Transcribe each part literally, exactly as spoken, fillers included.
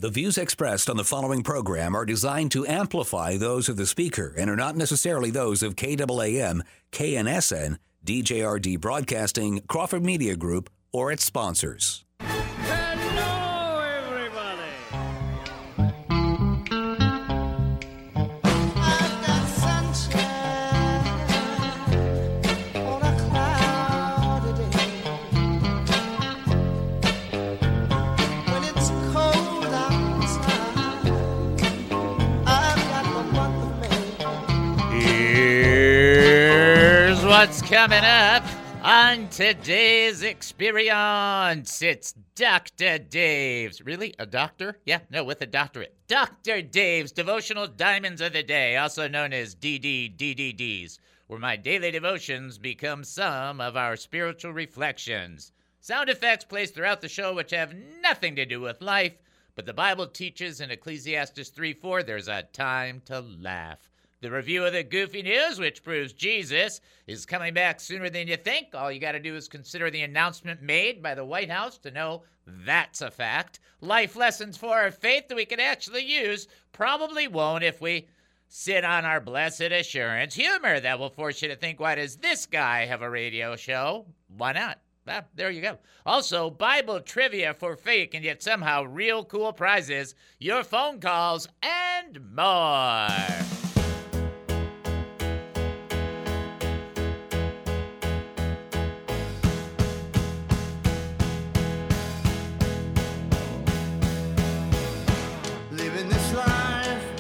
The views expressed on the following program are designed to amplify those of the speaker and are not necessarily those of K A A M, K N S N, D J R D Broadcasting, Crawford Media Group, or its sponsors. Hello, everybody. I've got sunshine on a cloudy day. When it's cold outside, I've got the month of May. Here's what's coming up on today's experience. It's Doctor Dave's. Really? A doctor? Yeah, no, with a doctorate. Doctor Dave's Devotional Diamonds of the Day, also known as D D D D Ds, where my daily devotions become some of our spiritual reflections. Sound effects placed throughout the show which have nothing to do with life, but the Bible teaches in Ecclesiastes three four there's a time to laugh. The review of the goofy news, which proves Jesus is coming back sooner than you think. All you got to do is consider the announcement made by the White House to know that's a fact. Life lessons for our faith that we can actually use. Probably won't if we sit on our blessed assurance. Humor that will force you to think, why does this guy have a radio show? Why not? Ah, there you go. Also, Bible trivia for fake and yet somehow real cool prizes, your phone calls, and more. Living this life,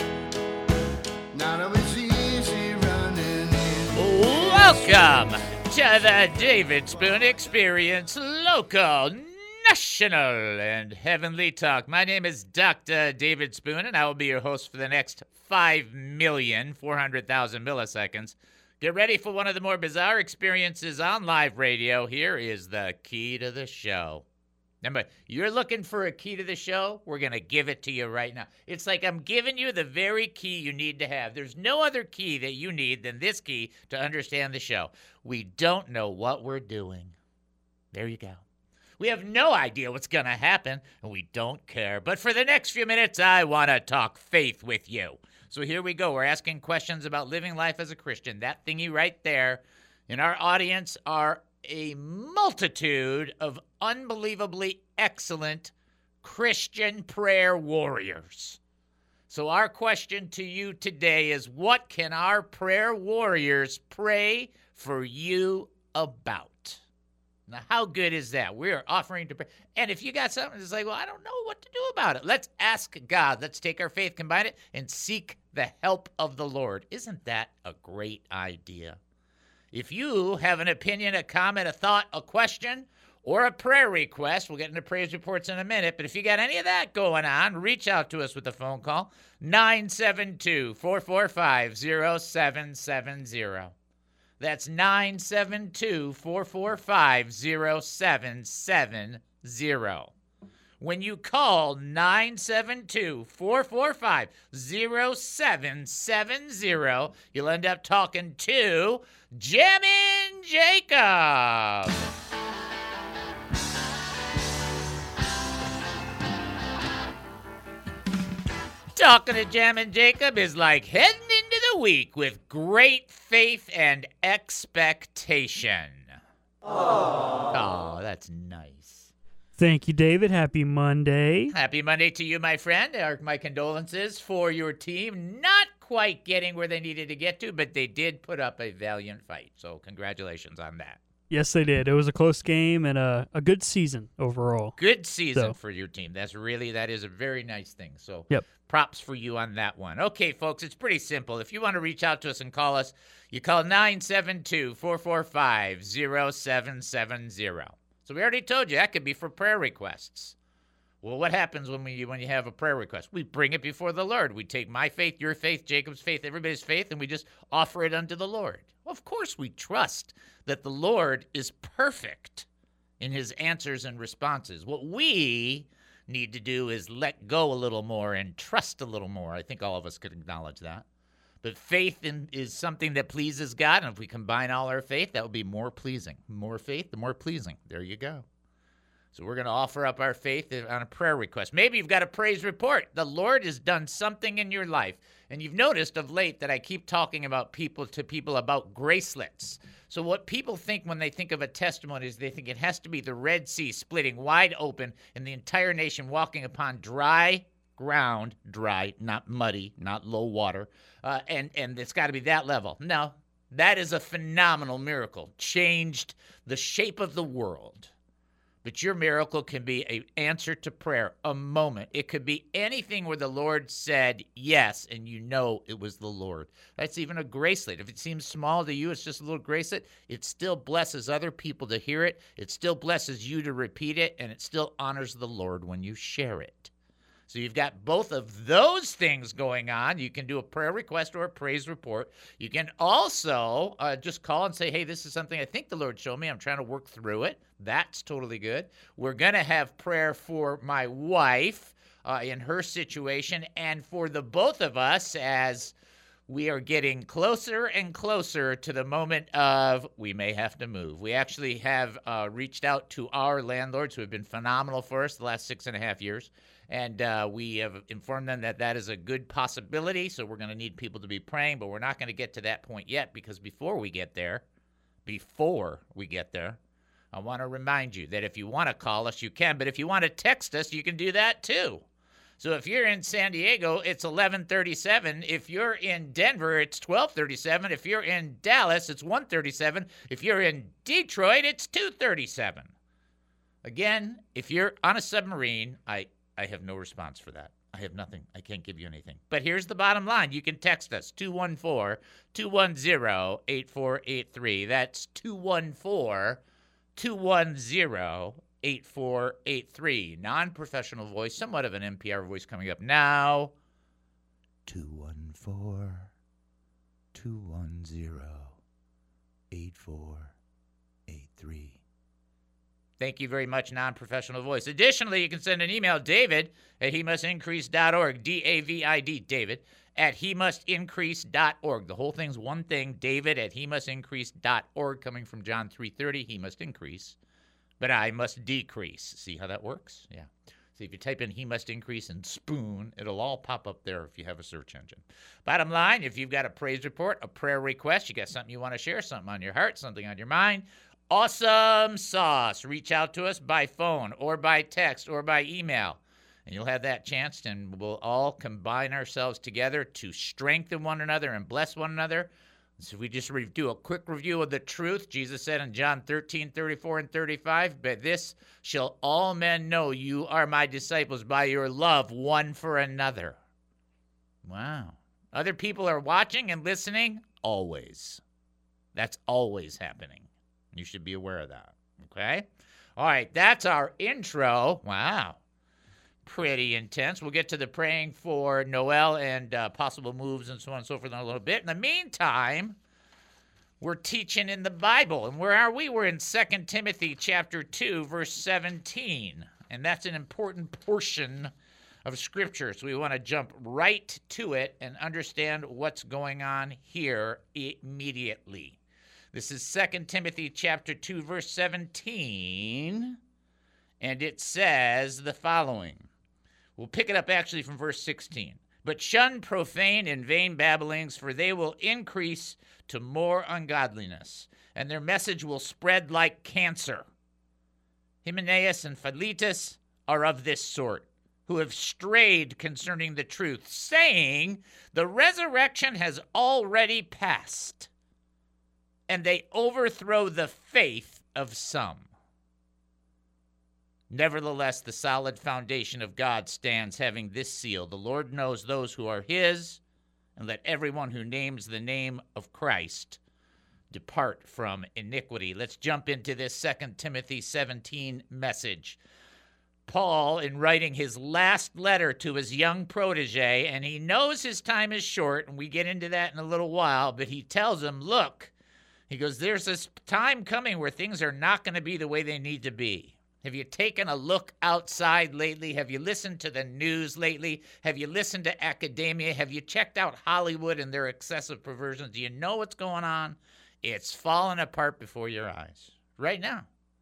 not always easy running in. Welcome to the David Spoon Experience, local, national, and heavenly talk. My name is Doctor David Spoon, and I will be your host for the next five million four hundred thousand milliseconds. Get ready for one of the more bizarre experiences on live radio. Here is the key to the show. Remember, you're looking for a key to the show? We're going to give it to you right now. It's like I'm giving you the very key you need to have. There's no other key that you need than this key to understand the show. We don't know what we're doing. There you go. We have no idea what's going to happen, and we don't care. But for the next few minutes, I want to talk faith with you. So here we go. We're asking questions about living life as a Christian. That thingy right there. In our audience are a multitude of unbelievably excellent Christian prayer warriors. So our question to you today is, what can our prayer warriors pray for you about? Now, how good is that? We are offering to pray. And if you got something that's like, well, I don't know what to do about it, let's ask God. Let's take our faith, combine it, and seek the help of the Lord. Isn't that a great idea? If you have an opinion, a comment, a thought, a question, or a prayer request, we'll get into praise reports in a minute, but if you got any of that going on, reach out to us with a phone call, nine seven two, four four five, zero seven seven zero. That's nine seven two, four four five, zero seven seven zero. When you call nine seven two, four four five, zero seven seven zero, you'll end up talking to Jammin' Jacob. Talking to Jammin' Jacob is like heading into the week with great faith and expectation. Oh, that's nice. Thank you, David. Happy Monday. Happy Monday to you, my friend. Our, my condolences for your team. Not quite getting where they needed to get to, but they did put up a valiant fight. So congratulations on that. Yes, they did. It was a close game and a, a good season overall. Good season So- for your team. That's really, that is a very nice thing. So Yep. props for you on that one. Okay, folks, it's pretty simple. If you want to reach out to us and call us, you call nine seven two, four four five, zero seven seven zero. So we already told you that could be for prayer requests. Well, what happens when we when you have a prayer request? We bring it before the Lord. We take my faith, your faith, Jacob's faith, everybody's faith, and we just offer it unto the Lord. Well, of course, we trust that the Lord is perfect in his answers and responses. What we need to do is let go a little more and trust a little more. I think all of us could acknowledge that. But faith in, is something that pleases God, and if we combine all our faith, that will be more pleasing. More faith, the more pleasing. There you go. So we're going to offer up our faith on a prayer request. Maybe you've got a praise report. The Lord has done something in your life. And you've noticed of late that I keep talking about people to people about gracelets. So what people think when they think of a testimony is they think it has to be the Red Sea splitting wide open and the entire nation walking upon dry ground, dry, not muddy, not low water, uh, and, and it's got to be that level. No, that is a phenomenal miracle. Changed the shape of the world. But your miracle can be an answer to prayer, a moment. It could be anything where the Lord said yes, and you know it was the Lord. That's even a gracelet. If it seems small to you, it's just a little gracelet, it still blesses other people to hear it. It still blesses you to repeat it, and it still honors the Lord when you share it. So you've got both of those things going on. You can do a prayer request or a praise report. You can also uh, just call and say, hey, this is something I think the Lord showed me. I'm trying to work through it. That's totally good. We're going to have prayer for my wife uh, in her situation and for the both of us as we are getting closer and closer to the moment of we may have to move. We actually have uh, reached out to our landlords who have been phenomenal for us the last six and a half years. And uh, we have informed them that that is a good possibility, so we're going to need people to be praying, but we're not going to get to that point yet because before we get there, before we get there, I want to remind you that if you want to call us, you can, but if you want to text us, you can do that too. So if you're in San Diego, it's eleven thirty-seven. If you're in Denver, it's twelve thirty-seven. If you're in Dallas, it's one thirty-seven. If you're in Detroit, it's two thirty-seven. Again, if you're on a submarine, I... I have no response for that. I have nothing. I can't give you anything. But here's the bottom line. You can text us, two one four, two one zero, eight four eight three. That's two one four, two one zero, eight four eight three. Non-professional voice, somewhat of an N P R voice coming up now. two one four, two one zero, eight four eight three. Thank you very much, non-professional voice. Additionally, you can send an email, David at he must increase dot org, D A V I D, David, at he must increase dot org. The whole thing's one thing, David at he must increase dot org, coming from John three thirty, he must increase, but I must decrease. See how that works? Yeah. See, if you type in he must increase and spoon, it'll all pop up there if you have a search engine. Bottom line, if you've got a praise report, a prayer request, you got something you want to share, something on your heart, something on your mind, awesome sauce. Reach out to us by phone or by text or by email, and you'll have that chance, and we'll all combine ourselves together to strengthen one another and bless one another. So if we just re- do a quick review of the truth, Jesus said in John thirteen, thirty-four and thirty-five, but this shall all men know you are my disciples by your love one for another. Wow. Other people are watching and listening? Always. That's always happening. You should be aware of that, okay? All right, that's our intro. Wow, pretty intense. We'll get to the praying for Noel and uh, possible moves and so on and so forth in a little bit. In the meantime, we're teaching in the Bible. And where are we? We're in Second Timothy chapter two, verse seventeen. And that's an important portion of Scripture. So we want to jump right to it and understand what's going on here immediately. This is Second Timothy chapter two, verse seventeen, and it says the following. We'll pick it up actually from verse sixteen. But shun profane and vain babblings, for they will increase to more ungodliness, and their message will spread like cancer. Hymenaeus and Philetus are of this sort, who have strayed concerning the truth, saying, the resurrection has already passed. And they overthrow the faith of some. Nevertheless, the solid foundation of God stands, having this seal. The Lord knows those who are his, and let everyone who names the name of Christ depart from iniquity. Let's jump into this Second Timothy seventeen message. Paul, in writing his last letter to his young protege, and he knows his time is short, and we get into that in a little while, but he tells him, look, he goes, there's this time coming where things are not going to be the way they need to be. Have you taken a look outside lately? Have you listened to the news lately? Have you listened to academia? Have you checked out Hollywood and their excessive perversions? Do you know what's going on? It's falling apart before your eyes right now.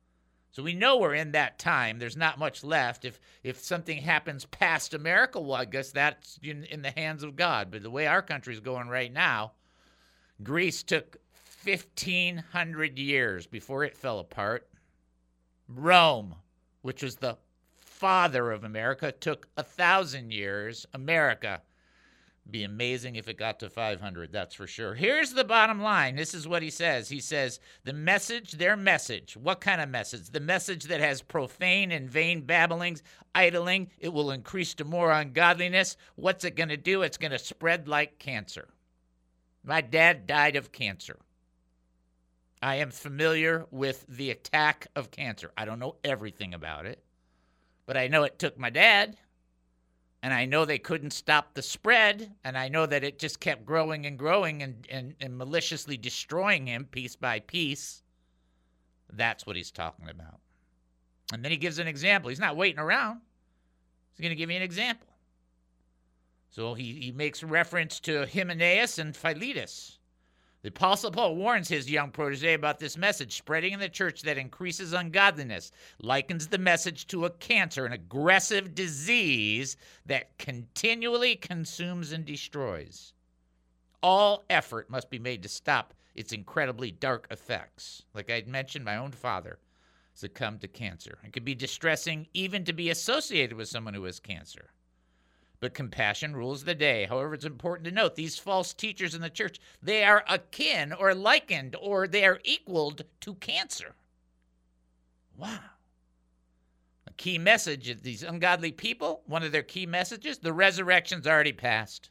So we know we're in that time. There's not much left. If if something happens past America, well, I guess that's in, in the hands of God. But the way our country's going right now, Greece took fifteen hundred years before it fell apart. Rome, which was the father of America, took a thousand years. America, be amazing if it got to five hundred, that's for sure. Here's the bottom line. This is what he says. He says, the message, their message. What kind of message? The message that has profane and vain babblings, idling. It will increase to more ungodliness. What's it going to do? It's going to spread like cancer. My dad died of cancer. I am familiar with the attack of cancer. I don't know everything about it, but I know it took my dad. And I know they couldn't stop the spread, and I know that it just kept growing and growing and, and, and maliciously destroying him piece by piece. That's what he's talking about. And then he gives an example. He's not waiting around. He's going to give you an example. So he, he makes reference to Hymenaeus and Philetus. The Apostle Paul warns his young protege about this message spreading in the church that increases ungodliness, likens the message to a cancer, an aggressive disease that continually consumes and destroys. All effort must be made to stop its incredibly dark effects. Like I mentioned, my own father succumbed to cancer. It could be distressing even to be associated with someone who has cancer. But compassion rules the day. However, it's important to note these false teachers in the church, they are akin or likened or they are equaled to cancer. Wow. A key message of these ungodly people, one of their key messages, the resurrection's already passed.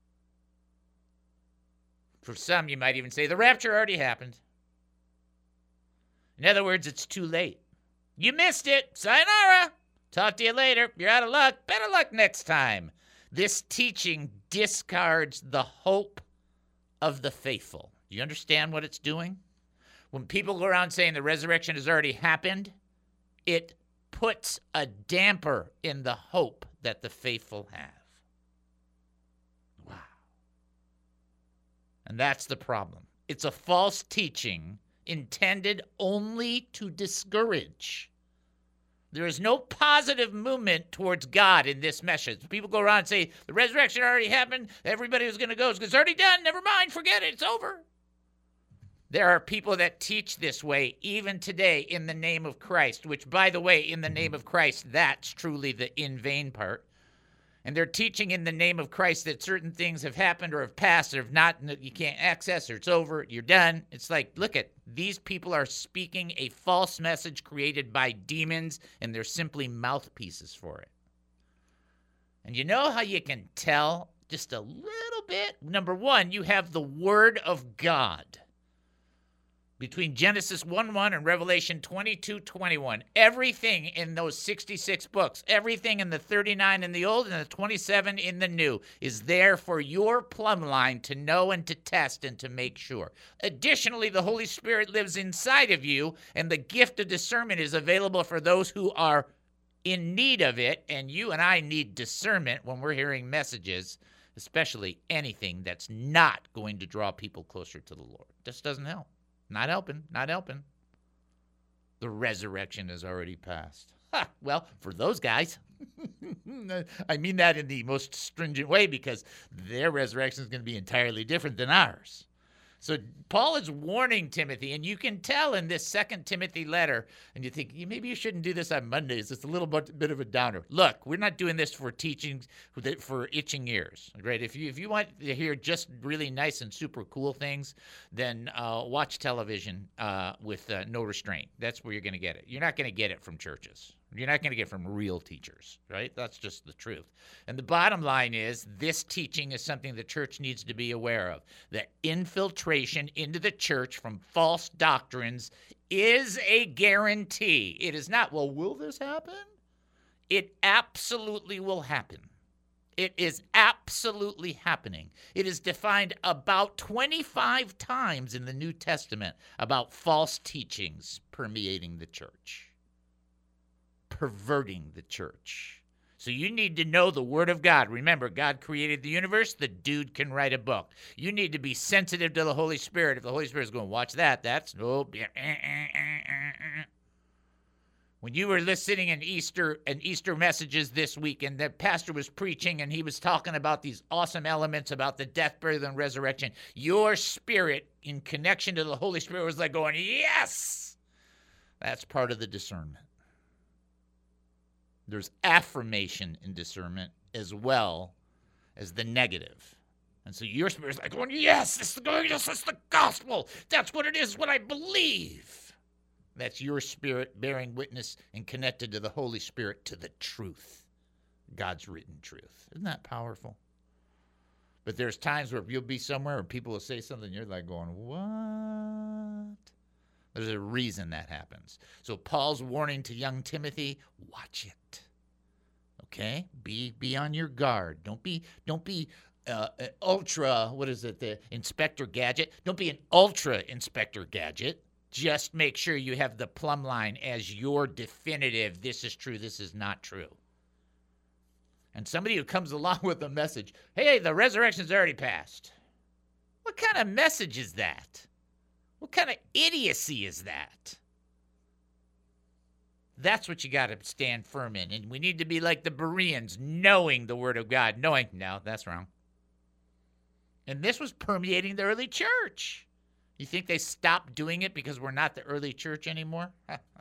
For some, you might even say the rapture already happened. In other words, it's too late. You missed it. Sayonara. Talk to you later. You're out of luck. Better luck next time. This teaching discards the hope of the faithful. Do you understand what it's doing? When people go around saying the resurrection has already happened, it puts a damper in the hope that the faithful have. Wow. And that's the problem. It's a false teaching intended only to discourage. There is no positive movement towards God in this message. People go around and say, the resurrection already happened. Everybody who's going to go is it's already done. Never mind. Forget it. It's over. There are people that teach this way even today in the name of Christ, which, by the way, in the name of Christ, that's truly the in vain part. And they're teaching in the name of Christ that certain things have happened or have passed or have not, and that you can't access or it's over, you're done. It's like, look at, these people are speaking a false message created by demons, and they're simply mouthpieces for it. And you know how you can tell just a little bit? Number one, you have the Word of God. Between Genesis one one and Revelation twenty-two twenty-one, everything in those sixty-six books, everything in the thirty-nine in the Old and the twenty-seven in the New is there for your plumb line to know and to test and to make sure. Additionally, the Holy Spirit lives inside of you, and the gift of discernment is available for those who are in need of it, and you and I need discernment when we're hearing messages, especially anything that's not going to draw people closer to the Lord. This doesn't help. Not helping, not helping. The resurrection has already passed. Ha, well, for those guys, I mean that in the most stringent way because their resurrection is going to be entirely different than ours. So Paul is warning Timothy, and you can tell in this Second Timothy letter, and you think, maybe you shouldn't do this on Mondays. It's a little bit, bit of a downer. Look, we're not doing this for teaching for itching ears, right? If you if you want to hear just really nice and super cool things, then uh, watch television uh, with uh, no restraint. That's where you're going to get it. You're not going to get it from churches. You're not going to get from real teachers, right? That's just the truth. And the bottom line is this teaching is something the church needs to be aware of. The infiltration into the church from false doctrines is a guarantee. It is not, well, will this happen? It absolutely will happen. It is absolutely happening. It is defined about twenty-five times in the New Testament about false teachings permeating the church. Perverting the church. So you need to know the Word of God. Remember, God created the universe. The dude can write a book. You need to be sensitive to the Holy Spirit. If the Holy Spirit is going, watch that, that's nope. When you were listening in Easter and Easter messages this week, and the pastor was preaching and he was talking about these awesome elements about the death, burial, and resurrection, your spirit in connection to the Holy Spirit was like going, yes! That's part of the discernment. There's affirmation in discernment as well as the negative. And so your spirit is like going, yes, this is the, yes, this is the gospel. That's what it is, what I believe. That's your spirit bearing witness and connected to the Holy Spirit, to the truth, God's written truth. Isn't that powerful? But there's times where you'll be somewhere and people will say something and you're like going, what? There's a reason that happens. So Paul's warning to young Timothy, watch it. Okay? Be be on your guard. Don't be don't be uh, ultra, what is it, the Inspector Gadget? Don't be an ultra Inspector Gadget. Just make sure you have the plumb line as your definitive, this is true, this is not true. And somebody who comes along with a message, hey, the resurrection's already passed. What kind of message is that? What kind of idiocy is that? That's what you got to stand firm in. And we need to be like the Bereans, knowing the Word of God, knowing, no, that's wrong. And this was permeating the early church. You think they stopped doing it because we're not the early church anymore?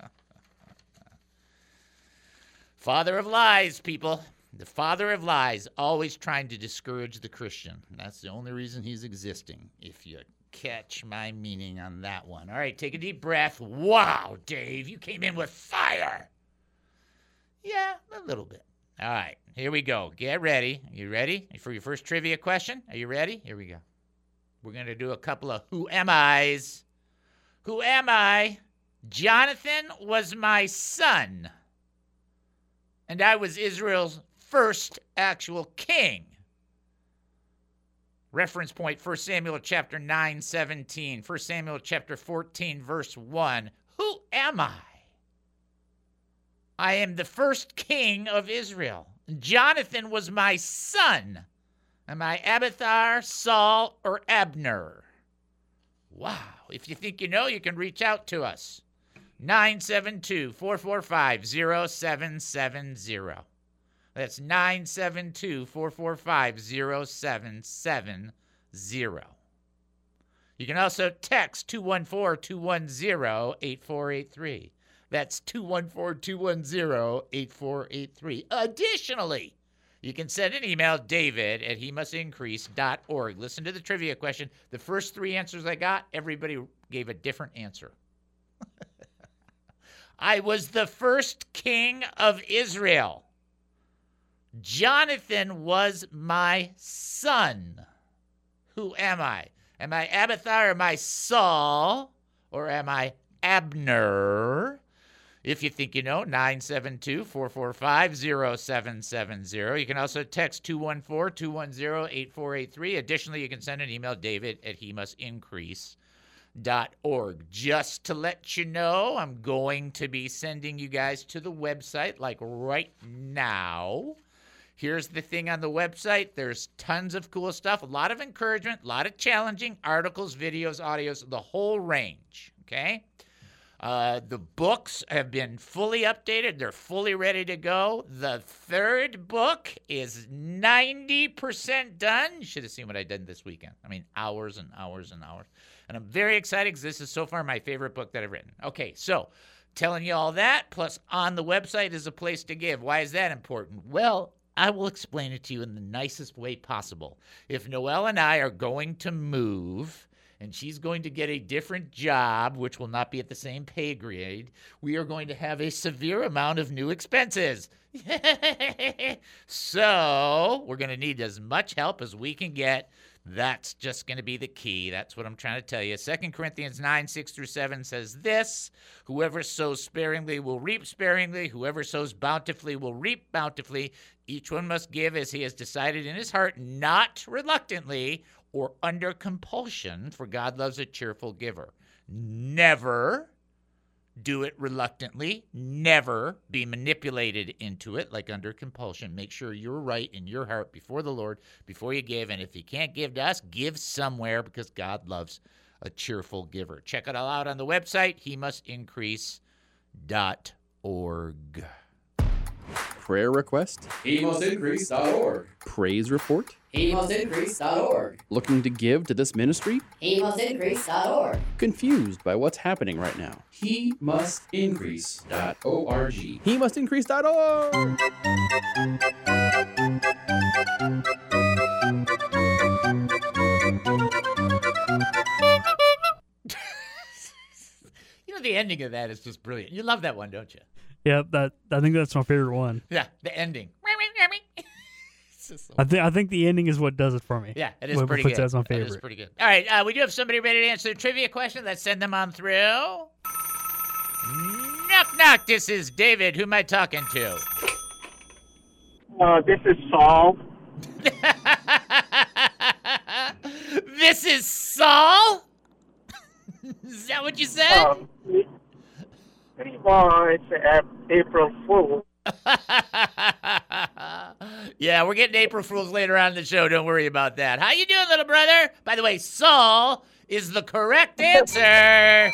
Father of lies, people. The father of lies, always trying to discourage the Christian. That's the only reason he's existing, if you catch my meaning on that one. All right, take a deep breath. Wow, Dave, you came in with fire. Yeah, a little bit. All right, here we go. Get ready. Are you ready for your first trivia question? Are you ready? Here we go. We're going to do a couple of who am I's. Who am I? Jonathan was my son, and I was Israel's first actual king. Reference point, First Samuel chapter nine, seventeen. First Samuel chapter fourteen, verse one. Who am I? I am the first king of Israel. Jonathan was my son. Am I Abiathar, Saul, or Abner? Wow. If you think you know, you can reach out to us. nine seven two, four four five, zero seven seven zero. That's nine seven two, four four five, zero seven seven zero. You can also text two one four, two one zero, eight four eight three. That's two one four, two one zero, eight four eight three. Additionally, you can send an email, david at he must increase dot org. Listen to the trivia question. The first three answers I got, everybody gave a different answer. I was the first king of Israel. Jonathan was my son. Who am I? Am I Abiathar? Am I Saul? Or am I Abner? If you think you know, nine seven two, four four five, zero seven seven zero. You can also text two one four, two one zero, eight four eight three. Additionally, you can send an email, david at he must increase dot org. Just to let you know, I'm going to be sending you guys to the website like right now. Here's the thing on the website. There's tons of cool stuff, a lot of encouragement, a lot of challenging articles, videos, audios, the whole range, okay? Uh, the books have been fully updated. They're fully ready to go. The third book is ninety percent done. You should have seen what I did this weekend. I mean, hours and hours and hours. And I'm very excited because this is so far my favorite book that I've written. Okay, so telling you all that, plus on the website is a place to give. Why is that important? Well, I will explain it to you in the nicest way possible. If Noelle and I are going to move, and she's going to get a different job, which will not be at the same pay grade, we are going to have a severe amount of new expenses. So we're going to need as much help as we can get. That's just going to be the key. That's what I'm trying to tell you. Second Corinthians nine, six through seven says this: whoever sows sparingly will reap sparingly. Whoever sows bountifully will reap bountifully. Each one must give as he has decided in his heart, not reluctantly or under compulsion, for God loves a cheerful giver. Never do it reluctantly. Never be manipulated into it like under compulsion. Make sure you're right in your heart before the Lord before you give. And if you can't give to us, give somewhere, because God loves a cheerful giver. Check it all out on the website, he must increase dot org. Prayer request? He must increase dot org. Praise report? He must increase dot org. Looking to give to this ministry? He must increase dot org. Confused by what's happening right now? He must increase dot org. He must increase dot org. You know, the ending of that is just brilliant. You love that one, don't you? Yep, that I think that's my favorite one. Yeah, the ending. It's just so- I think I think the ending is what does it for me. yeah, it is What pretty puts good. that as my That is favorite. pretty good. All right, uh, we do have somebody ready to answer the trivia question. Let's send them on through. Knock, knock. This is David. Who am I talking to? Uh, this is Saul. This is Saul? Is that what you said? Um, well, it's uh, April Fool. Yeah, we're getting April Fools later on in the show. Don't worry about that. How you doing, little brother? By the way, Saul is the correct answer.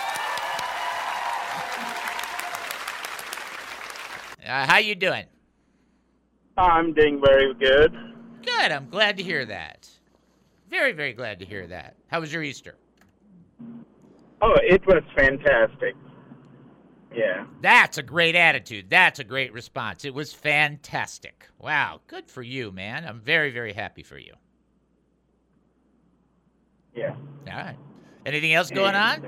Uh, how you doing? I'm doing very good. Good. I'm glad to hear that. Very, very glad to hear that. How was your Easter? Oh, it was fantastic. Yeah. That's a great attitude. That's a great response. It was fantastic. Wow. Good for you, man. I'm very, very happy for you. Yeah. All right. Anything else going on?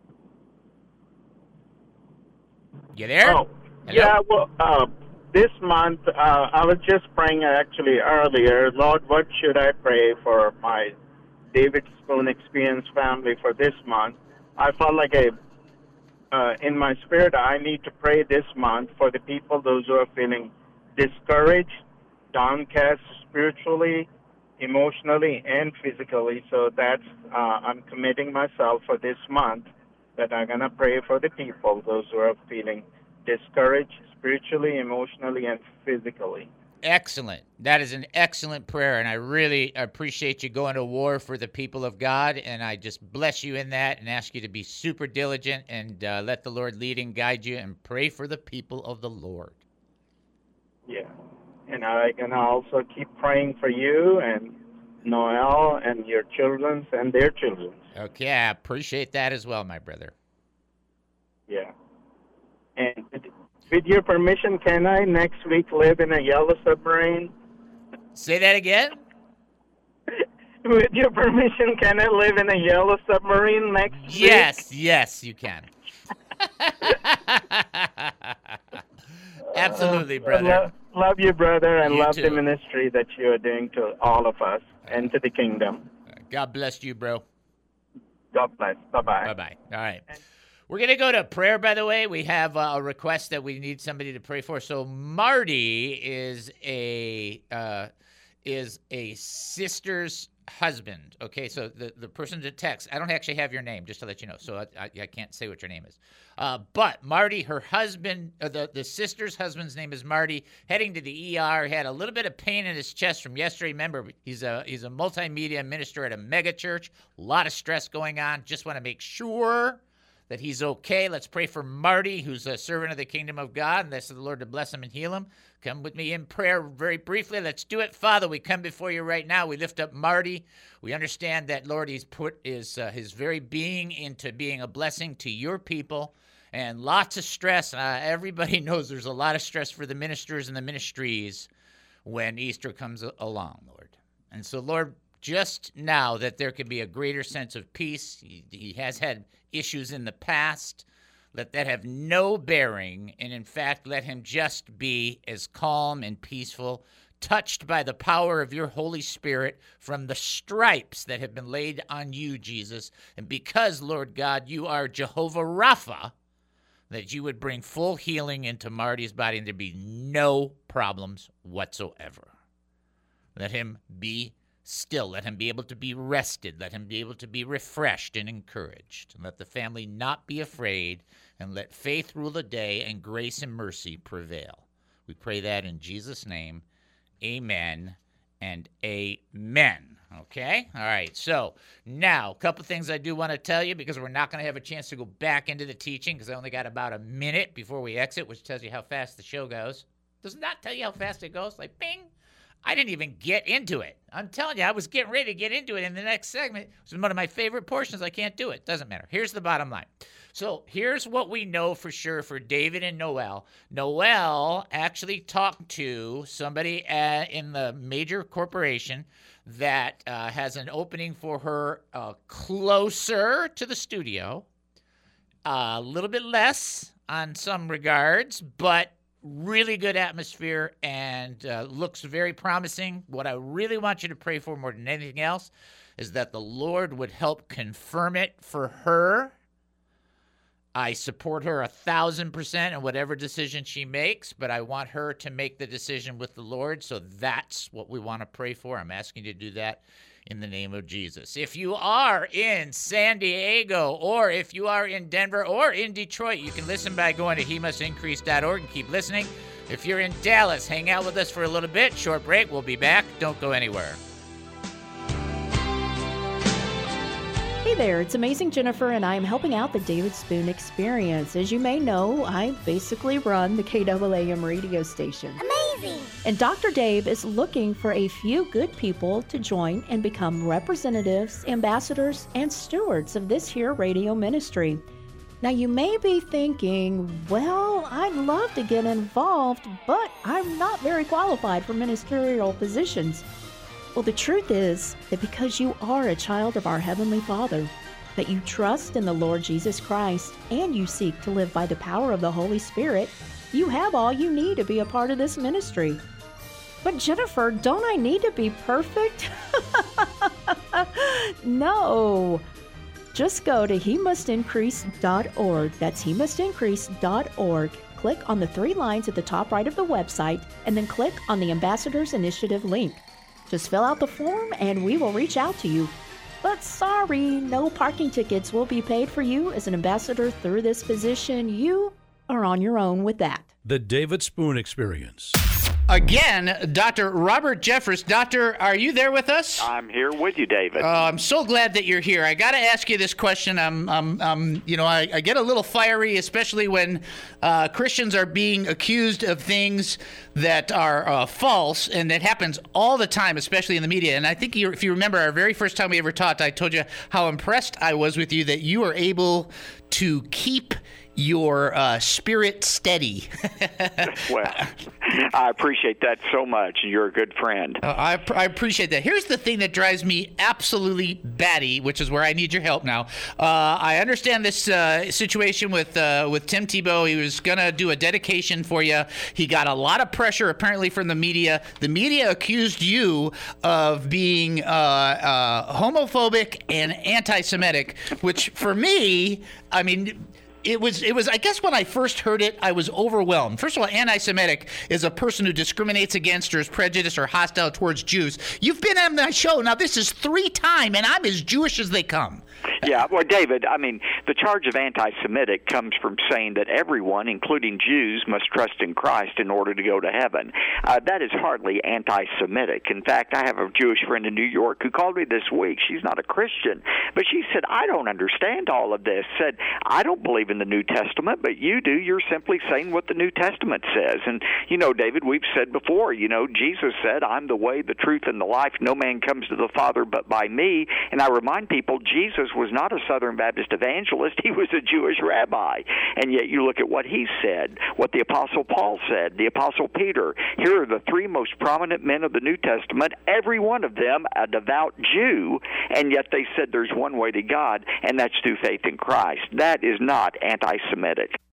You there? Oh, Hello? yeah. Well, uh, this month, uh, I was just praying actually earlier. Lord, what should I pray for my David Spoon Experience family for this month? I felt like a Uh, in my spirit, I need to pray this month for the people, those who are feeling discouraged, downcast spiritually, emotionally, and physically. So that's, uh, I'm committing myself for this month that I'm going to pray for the people, those who are feeling discouraged spiritually, emotionally, and physically. Excellent. That is an excellent prayer, and I really appreciate you going to war for the people of God, and I just bless you in that and ask you to be super diligent and uh, let the Lord lead and guide you and pray for the people of the Lord. Yeah. And I'm going to also keep praying for you and Noel and your children and their children. Okay, I appreciate that as well, my brother. Yeah. And with your permission, can I next week live in a yellow submarine? Say that again? With your permission, can I live in a yellow submarine next week? Yes, yes, you can. Absolutely, Uh, brother. Love, love you, brother, and You love too. the ministry that you are doing to all of us and to the kingdom. God bless you, bro. God bless. Bye-bye. Bye-bye. All right. We're going to go to prayer, by the way. We have uh, a request that we need somebody to pray for. So Marty is a uh, is a sister's husband. Okay, so the, the person to text, I don't actually have your name, just to let you know. So I, I, I can't say what your name is. Uh, but Marty, her husband, uh, the, the sister's husband's name is Marty, heading to the E R, had a little bit of pain in his chest from yesterday. Remember, he's a, he's a multimedia minister at a mega church. A lot of stress going on. Just want to make sure that he's okay. Let's pray for Marty, who's a servant of the kingdom of God, and ask the Lord to bless him and heal him. Come with me in prayer very briefly. Let's do it. Father, we come before you right now. We lift up Marty. We understand that, Lord, he's put his, uh, his very being into being a blessing to your people, and lots of stress. Uh, everybody knows there's a lot of stress for the ministers and the ministries when Easter comes a- along, Lord. And so, Lord, just now that there could be a greater sense of peace. He, he has had issues in the past. Let that have no bearing, and in fact, let him just be as calm and peaceful, touched by the power of your Holy Spirit from the stripes that have been laid on you, Jesus. And because, Lord God, you are Jehovah Rapha, that you would bring full healing into Marty's body and there'd be no problems whatsoever. Let him be still. Let him be able to be rested. Let him be able to be refreshed and encouraged. And let the family not be afraid, and let faith rule the day and grace and mercy prevail. We pray that in Jesus' name. Amen and amen. Okay? All right. So now, a couple things I do want to tell you because we're not going to have a chance to go back into the teaching because I only got about a minute before we exit, which tells you how fast the show goes. Does not tell you how fast it goes. Like, bing. I didn't even get into it. I'm telling you, I was getting ready to get into it in the next segment. It was one of my favorite portions. I can't do it. Doesn't matter. Here's the bottom line. So here's what we know for sure for David and Noelle. Noelle actually talked to somebody uh, in the major corporation that uh, has an opening for her uh, closer to the studio, a little bit less on some regards, but really good atmosphere and uh, looks very promising. What I really want you to pray for more than anything else is that the Lord would help confirm it for her. I support her a thousand percent in whatever decision she makes, but I want her to make the decision with the Lord. So that's what we want to pray for. I'm asking you to do that in the name of Jesus. If you are in San Diego, or if you are in Denver or in Detroit, you can listen by going to he must increase dot org and keep listening. If you're in Dallas, hang out with us for a little bit. Short break. We'll be back. Don't go anywhere. Hey there, it's Amazing Jennifer, and I am helping out the David Spoon Experience. As you may know, I basically run the K A A M radio station. Amazing! And Doctor Dave is looking for a few good people to join and become representatives, ambassadors, and stewards of this here radio ministry. Now, you may be thinking, well, I'd love to get involved, but I'm not very qualified for ministerial positions. Well, the truth is that because you are a child of our Heavenly Father, that you trust in the Lord Jesus Christ, and you seek to live by the power of the Holy Spirit, you have all you need to be a part of this ministry. But Jennifer, don't I need to be perfect? No. Just go to he must increase dot org. That's he must increase dot org. Click on the three lines at the top right of the website, and then click on the Ambassadors Initiative link. Just fill out the form and we will reach out to you. But sorry, no parking tickets will be paid for you as an ambassador through this position. You are on your own with that. The David Spoon Experience. Again, Doctor Robert Jeffress. Doctor, are you there with us? I'm here with you, David. Uh, I'm so glad that you're here. I got to ask you this question. I'm, I'm, I'm you know, I, I get a little fiery, especially when uh, Christians are being accused of things that are uh, false, and that happens all the time, especially in the media. And I think you, if you remember our very first time we ever talked, I told you how impressed I was with you that you were able to keep your uh, spirit steady. Well, I appreciate that so much. You're a good friend. Uh, I, I appreciate that. Here's the thing that drives me absolutely batty, which is where I need your help now. Uh, I understand this uh, situation with uh, with Tim Tebow. He was going to do a dedication for you. He got a lot of pressure, apparently, from the media. The media accused you of being uh, uh, homophobic and anti-Semitic, which for me, I mean... It was, it was. I guess when I first heard it, I was overwhelmed. First of all, anti-Semitic is a person who discriminates against or is prejudiced or hostile towards Jews. You've been on my show. Now, this is three time, and I'm as Jewish as they come. Yeah, well, David, I mean, the charge of anti-Semitic comes from saying that everyone, including Jews, must trust in Christ in order to go to heaven. Uh, that is hardly anti-Semitic. In fact, I have a Jewish friend in New York who called me this week. She's not a Christian, but she said, I don't understand all of this. Said, I don't believe in the New Testament, but you do. You're simply saying what the New Testament says. And, you know, David, we've said before, you know, Jesus said, I'm the way, the truth, and the life. No man comes to the Father but by me. And I remind people, Jesus was not a Southern Baptist evangelist. He was a Jewish rabbi. And yet you look at what he said, what the Apostle Paul said, the Apostle Peter. Here are the three most prominent men of the New Testament, every one of them a devout Jew, and yet they said there's one way to God, and that's through faith in Christ. That is not anti-Semitic.